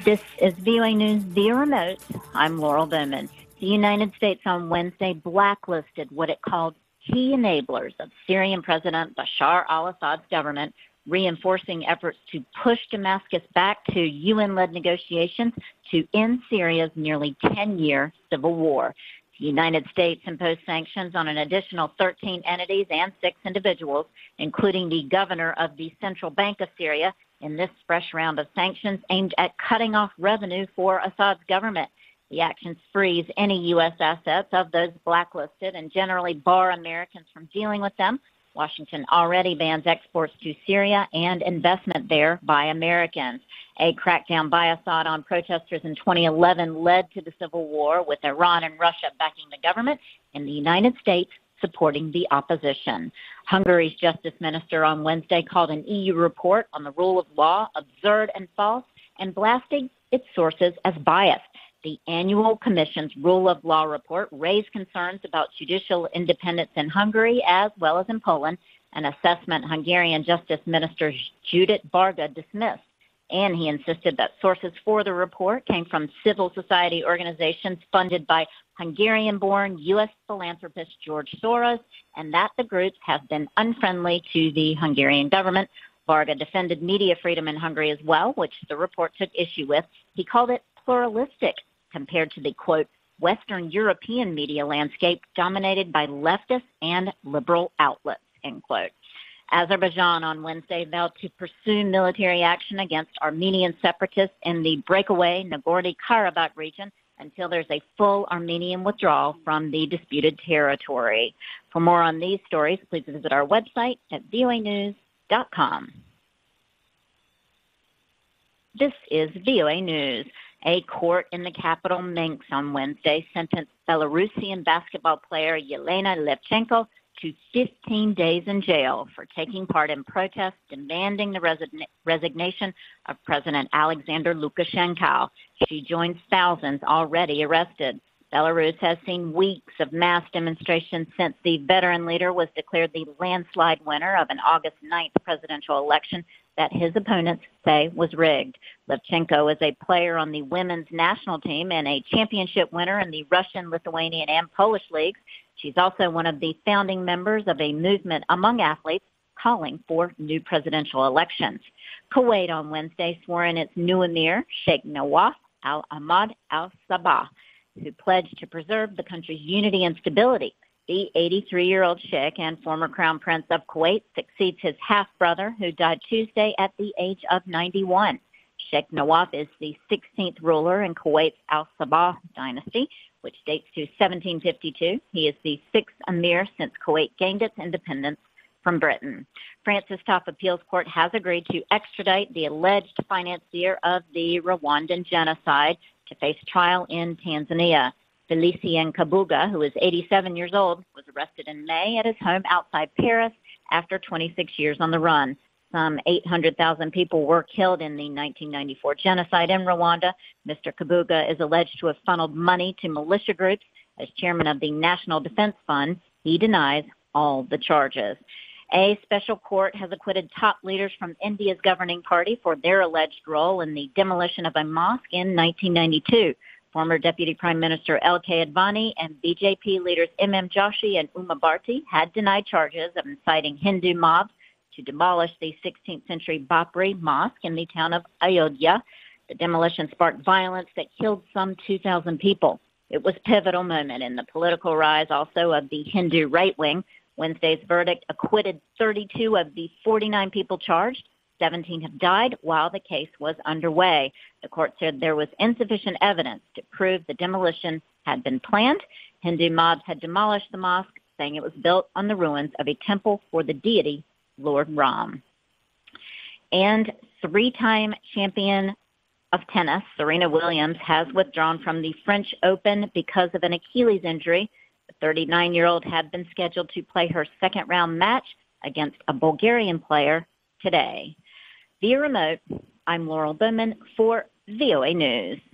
This is VOA News via remote. I'm Laurel Bowman. The United States on Wednesday blacklisted what it called key enablers of Syrian President Bashar al-Assad's government, reinforcing efforts to push Damascus back to UN-led negotiations to end Syria's nearly 10-year civil war. The United States imposed sanctions on an additional 13 entities and 6 individuals, including the governor of the Central Bank of Syria, in this fresh round of sanctions aimed at cutting off revenue for Assad's government. The actions freeze any U.S. assets of those blacklisted and generally bar Americans from dealing with them. Washington already bans exports to Syria and investment there by Americans. A crackdown by Assad on protesters in 2011 led to the civil war, with Iran and Russia backing the government and the United States supporting the opposition. Hungary's justice minister on Wednesday called an EU report on the rule of law absurd and false and blasted its sources as biased. The annual Commission's Rule of Law report raised concerns about judicial independence in Hungary as well as in Poland, an assessment Hungarian Justice Minister Judit Varga dismissed. And he insisted that sources for the report came from civil society organizations funded by Hungarian-born U.S. philanthropist George Soros, and that the groups have been unfriendly to the Hungarian government. Varga defended media freedom in Hungary as well, which the report took issue with. He called it pluralistic compared to the, quote, Western European media landscape dominated by leftist and liberal outlets, end quote. Azerbaijan on Wednesday vowed to pursue military action against Armenian separatists in the breakaway Nagorno-Karabakh region until there's a full Armenian withdrawal from the disputed territory. For more on these stories, please visit our website at voanews.com. This is VOA News. A court in the capital Minsk on Wednesday sentenced Belarusian basketball player Yelena Levchenko to 15 days in jail for taking part in protests demanding the resignation of President Alexander Lukashenko. She joins thousands already arrested. Belarus has seen weeks of mass demonstrations since the veteran leader was declared the landslide winner of an August 9th presidential election that his opponents say was rigged. Levchenko is a player on the women's national team and a championship winner in the Russian, Lithuanian, and Polish leagues. She's also one of the founding members of a movement among athletes calling for new presidential elections. Kuwait on Wednesday swore in its new emir, Sheikh Nawaf al-Ahmad al-Sabah, who pledged to preserve the country's unity and stability. The 83-year-old Sheikh and former Crown Prince of Kuwait succeeds his half-brother, who died Tuesday at the age of 91. Sheikh Nawaf is the 16th ruler in Kuwait's al-Sabah dynasty, which dates to 1752. He is the 6th emir since Kuwait gained its independence from Britain. France's top appeals court has agreed to extradite the alleged financier of the Rwandan genocide to face trial in Tanzania. Felicien Kabuga, who is 87 years old, was arrested in May at his home outside Paris after 26 years on the run. Some 800,000 people were killed in the 1994 genocide in Rwanda. Mr. Kabuga is alleged to have funneled money to militia groups. As chairman of the National Defense Fund, he denies all the charges. A special court has acquitted top leaders from India's governing party for their alleged role in the demolition of a mosque in 1992. Former Deputy Prime Minister L.K. Advani and BJP leaders M.M. Joshi and Uma Bharti had denied charges of inciting Hindu mobs to demolish the 16th century Babri Mosque in the town of Ayodhya. The demolition sparked violence that killed some 2,000 people. It was a pivotal moment in the political rise also of the Hindu right wing. Wednesday's verdict acquitted 32 of the 49 people charged. 17 have died while the case was underway. The court said there was insufficient evidence to prove the demolition had been planned. Hindu mobs had demolished the mosque, saying it was built on the ruins of a temple for the deity Lord Ram. And 3-time champion of tennis, Serena Williams, has withdrawn from the French Open because of an Achilles injury. The 39-year-old had been scheduled to play her second-round match against a Bulgarian player today. Via remote, I'm Laurel Bowman for VOA News.